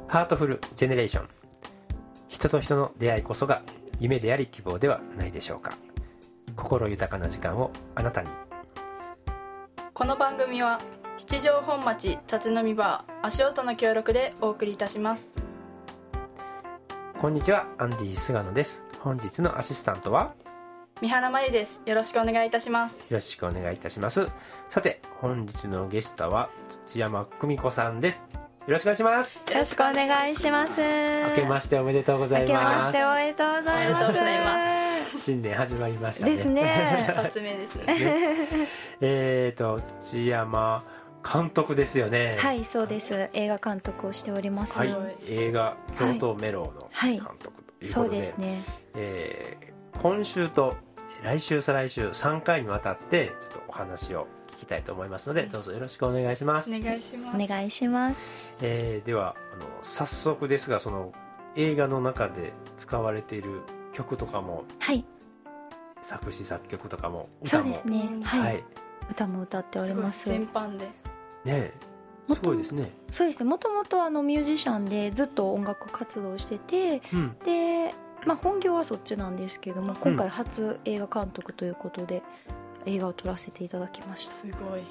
ハートフルジェネレーション、人と人の出会いこそが夢であり希望ではないでしょうか。心豊かな時間をあなたに。 この番組は七条本町立飲みバー足音の協力でお送りいたします。 こんにちは、アンディ菅野です。本日のアシスタントは三原真由です。よろしくお願いいたします。 よろしくお願いいたします。さて、本日のゲストは土山久美子さんです。よろしくお願いします。 よろしくお願いします。 明けましておめでとうございます。 明けましておめでとうございます。 おめでとうございま新年始まりましたね。 ですね。 一発目ですね。 土山監督ですよね。 はい、そうです。映画監督をしております。 はい、映画京都メロの監督ということで、 そうですね。 今週と来週再来週3回にわたってちょっとお話を聞きたいと思いますので、どうぞよろしくお願いします。 お願いします。 お願いします。 では早速ですが、その映画の中で使われている曲とかも、 はい、 作詞作曲とかも歌も、そうですね、はい、 はい、 歌も歌っております。 全般でね、すごいですね。 そうですね。もともとミュージシャンでずっと音楽活動してて、 うん、 で、本業はそっちなんですけども、今回初映画監督ということで、映画を撮らせていただきました。 すごい。はい。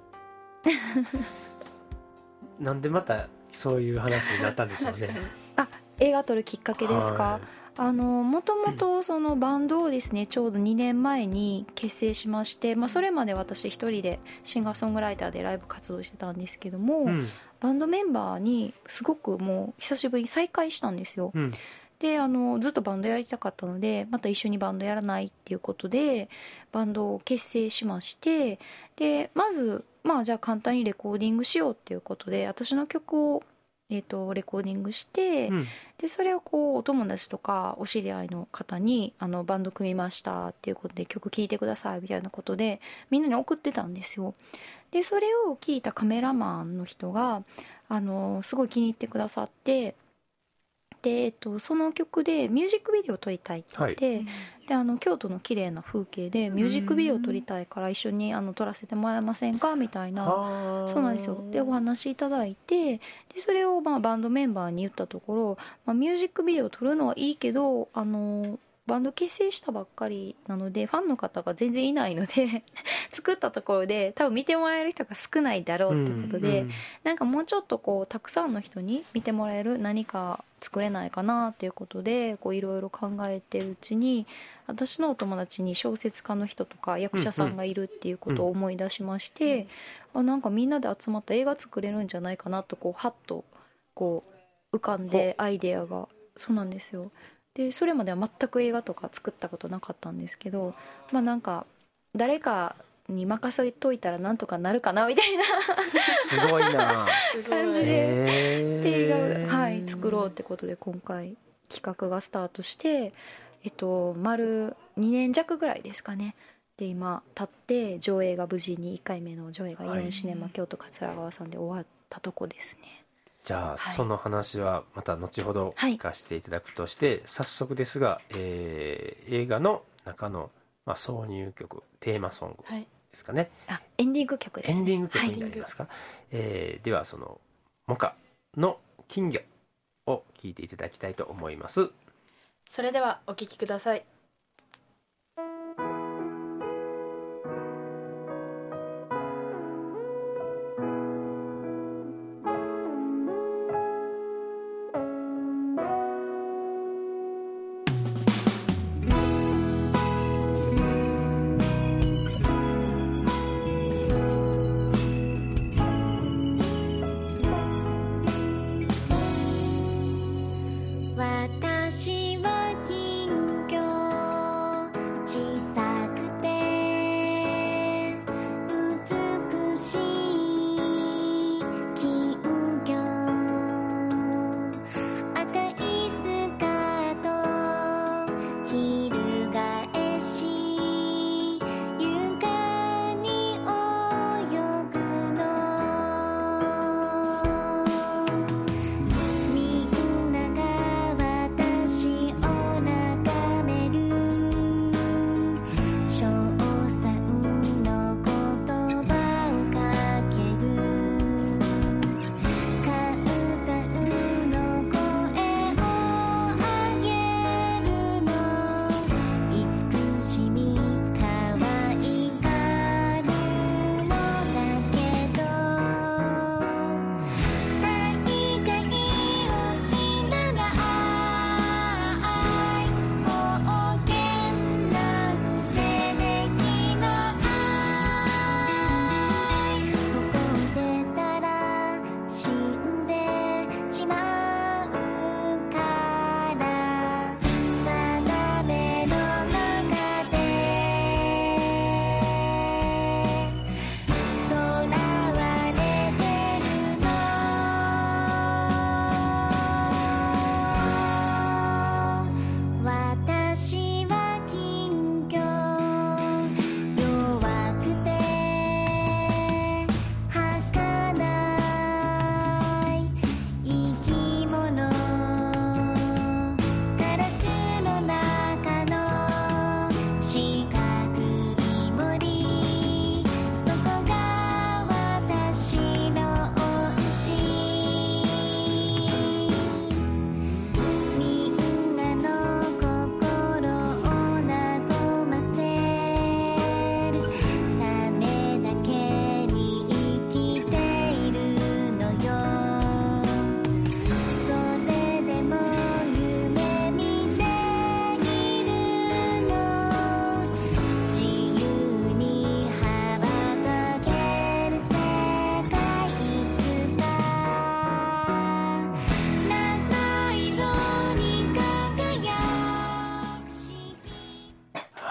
なんでまたそういう話になったんでしょうね。 映画撮るきっかけですか。もともとそのバンドをですね、ちょうど2年前に結成しまして、それまで私一人でシンガーソングライターでライブ活動してたんですけども、バンドメンバーにすごくもう久しぶりに再会したんですよ。でずっとバンドやりたかったので、また一緒にバンドやらないっていうことでバンドを結成しまして、でまずじゃあ簡単にレコーディングしようっていうことで、私の曲をレコーディングして、でそれをお友達とかお知り合いの方にバンド組みましたっていうことで、曲聴いてくださいみたいなことでみんなに送ってたんですよ。でそれを聞いたカメラマンの人がすごい気に入ってくださって、でその曲でミュージックビデオを撮りたいって言って、で京都の綺麗な風景でミュージックビデオを撮りたいから一緒に撮らせてもらえませんかみたいな、そうなんですよ。でお話いただいて、でそれをバンドメンバーに言ったところ、ミュージックビデオを撮るのはいいけどバンド結成したばっかりなのでファンの方が全然いないので作ったところで多分見てもらえる人が少ないだろうってことで、なんかもうちょっとたくさんの人に見てもらえる何か作れないかなっていうことでいろいろ考えてるうちに、私のお友達に小説家の人とか役者さんがいるっていうことを思い出しまして、なんかみんなで集まった映画作れるんじゃないかなとハッと浮かんで、アイデアが。そうなんですよ。でそれまでは全く映画とか作ったことなかったんですけど、なんか誰かに任せといたらなんとかなるかなみたいなすごいな感じで、映画を、作ろうってことで今回企画がスタートして、丸2年弱ぐらいですかね。で今経って上映が無事に1回目の上映がイオンシネマ京都桂川さんで終わったとこですね。 じゃあ、その話はまた後ほど聞かせていただくとして、早速ですが、映画の中の、挿入曲テーマソングですかね、 エンディング曲ですね。 エンディング曲になりますか。ではそのモカの金魚を聴いていただきたいと思います。 それではお聴きください。 私は金魚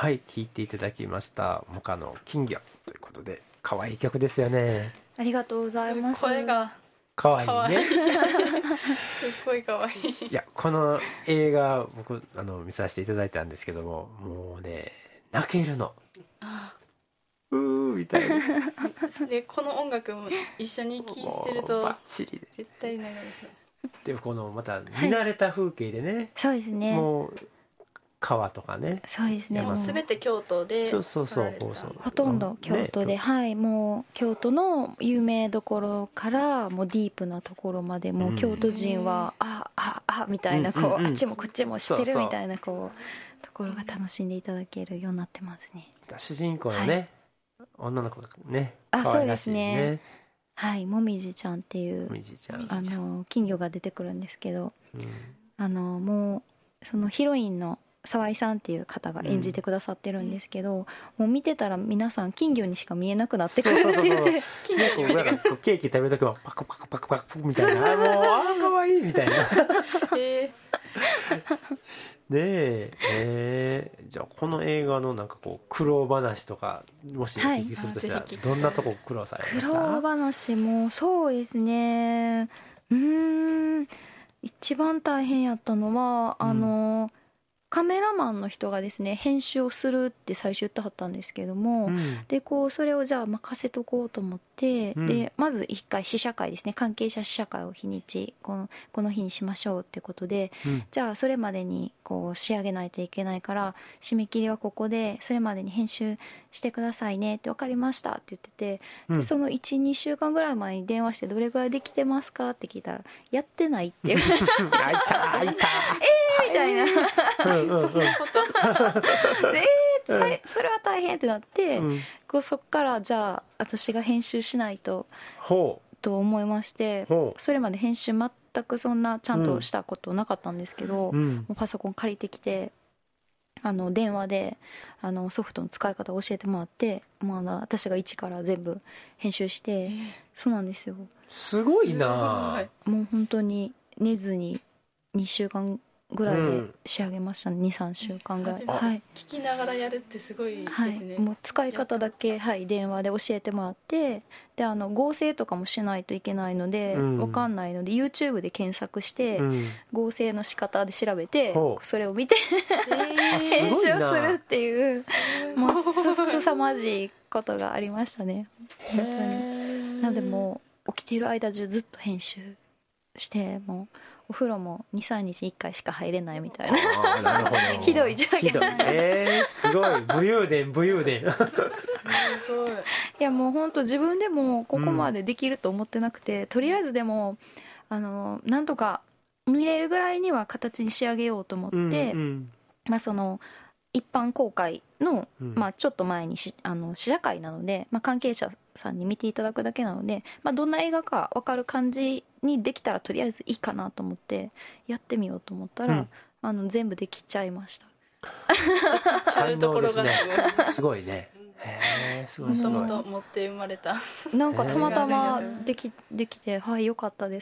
はい聴いていただきましたモカの金魚ということで、可愛い曲ですよね。 ありがとうございます。 声が可愛いね。 すごい可愛い。 いやこの映画僕見させていただいたんですけども、もうね泣けるの。うーみたいな。 でこの音楽も一緒に聴いてるとバッチリで絶対流れそう。 でもこのまた見慣れた風景でね、はい、 そうですね、 もう川とかね、 そうですね、 もう全て京都で、 そうほとんど京都で、ね、はい、もう京都の有名どころからもうディープなところまで、もう京都人はみたいな、こう、あっちもこっちも知ってるみたいなこうところが楽しんでいただけるようになってますね。 主人公のね、はい、女の子ね、 そうですね、はい、もみじちゃんっていう金魚が出てくるんですけど、もうそのヒロインの沢井さんっていう方が演じてくださってるんですけど、もう見てたら皆さん金魚にしか見えなくなってくるって言って、 ケーキ食べる時もパクパクパクパクみたいな、もうかわいいみたいなじゃあこの映画のなんかこう苦労話とかもしお聞きするとしたら、どんなとこ苦労されました？ 苦労話もそうですね、一番大変やったのはカメラマンの人がですね編集をするって最初言ってはったんですけども、でこうそれをじゃあ任せとこうと思って、でまず一回試写会ですね、関係者試写会を日にちこの日にしましょうってことで、じゃあそれまでにこう仕上げないといけないから締め切りはここでそれまでに編集してくださいねって、分かりましたって言ってて、でその 1,2 週間ぐらい前に電話してどれぐらいできてますかって聞いたらやってないっていうあいたみたいなそれは大変ってなって、そっからじゃあ私が編集しないとと思いまして、それまで編集全くそんなちゃんとしたことなかったんですけど、もうパソコン借りてきて電話でソフトの使い方を教えてもらって、私が一から全部編集して、そうなんですよ、 すごいな。 もう本当に寝ずに2週間ぐらいで仕上げましたね、2,3 週間ぐらい、はい、 聞きながらやるってすごいですね、 はい、もう使い方だけ、はい、電話で教えてもらって、で合成とかもしないといけないので、分かんないので YouTube で検索して、合成の仕方で調べてそれを見て編集をするっていう、もうすさまじいことがありましたね、本当に。なのでもう起きている間中ずっと編集して、もうお風呂も 2,3 日1回しか入れないみたいな、 なるほどひどい状況。 すごい武勇伝すごい。 いやもう本当自分でもここまでできると思ってなくて、とりあえずでもなんとか見れるぐらいには形に仕上げようと思って、その一般公開の、ちょっと前に試写会なので、関係者さんに見ていただくだけなので、どんな映画か分かる感じにできたらとりあえずいいかなと思ってやってみようと思ったら、全部できちゃいました。 そういうところがすごいね。すごいすごい。 もともと持って生まれた。 なんかたまたまできて、はい、良かったです。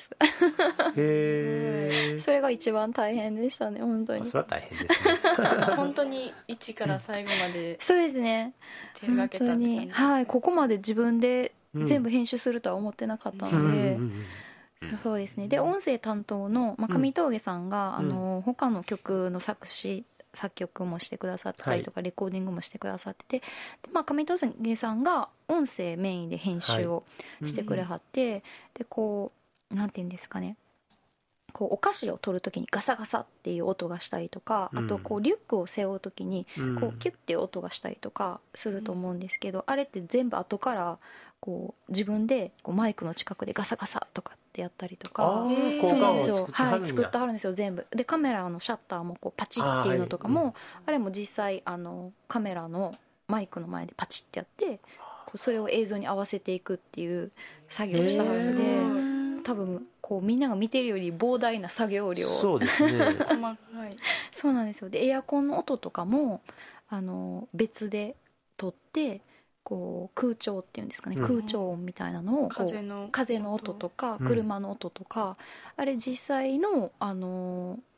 それが一番大変でしたね、本当に。 それは大変ですね。 本当に一から最後まで。 そうですね。 手がけたって感じ。 はい、ここまで自分で全部編集するとは思ってなかったので。そうですね。で音声担当の上峠さんが他の曲の作曲もしてくださってたりとか、レコーディングもしてくださってて、上峠さんが音声メインで編集をしてくれはって、でこうなんていうんですかね、こうお菓子を取るときにガサガサっていう音がしたりとか、あとこうリュックを背負うときにこうキュッていう音がしたりとかすると思うんですけど、あれって全部後からこう自分でこうマイクの近くでガサガサとかってやったりとか、そうなんですよ、はい、作ってはるんですよ全部で。カメラのシャッターもこうパチッっていうのとかも、あれも実際カメラのマイクの前でパチッってやってそれを映像に合わせていくっていう作業をしたはずで、多分こうみんなが見てるより膨大な作業量。 そうですね。細かい。 そうなんですよ。でエアコンの音とかも別で撮ってこう空調っていうんですかね、空調音みたいなのを風の音とか車の音とか、あれ実際の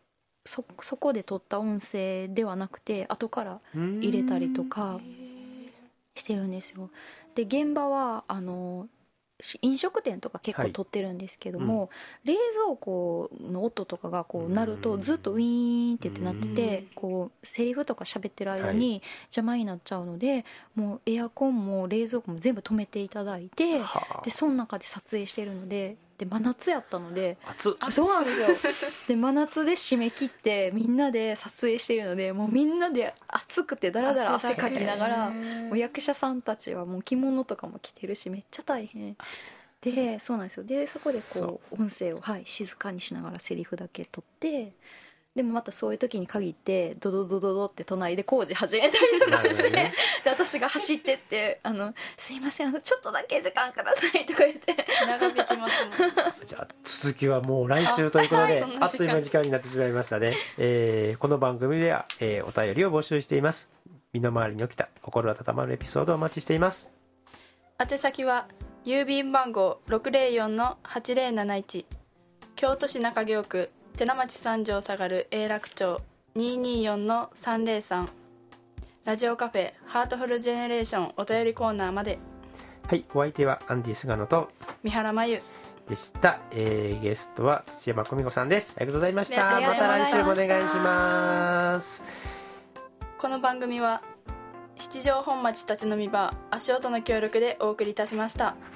そこで撮った音声ではなくて後から入れたりとかしてるんですよ。で現場は飲食店とか結構撮ってるんですけども、冷蔵庫の音とかがこう鳴るとずっとウィーンって言ってなってて、こうセリフとか喋ってる間に邪魔になっちゃうので、もうエアコンも冷蔵庫も全部止めていただいて、でその中で撮影してるので、真夏やったので、そうなんですよ。で真夏で締め切ってみんなで撮影してるので、もうみんなで暑くてだらだら汗かきながら、もう役者さんたちはもう着物とかも着てるしめっちゃ大変で、そうなんですよ。でそこでこう音声を、静かにしながらセリフだけ取って、でもまたそういう時に限ってドドドドドって隣で工事始めたりとかして、で私が走ってってすいませんちょっとだけ時間くださいとか言って長引きますもん。 じゃあ続きはもう来週ということで、あっという間時間になってしまいましたね。この番組では、お便りを募集しています。身の回りに起きた心温まるエピソードをお待ちしています。宛先は郵便番号 604-8071 京都市中京区寺町三条下がる永楽町 224-303 ラジオカフェハートフルジェネレーションお便りコーナーまで。 はい、お相手はアンディ菅野と三原真由でした。ゲストは土山久美子さんです。ありがとうございました。また来週もお願いします。 この番組は七条本町立ち飲みバー足音の協力でお送りいたしました。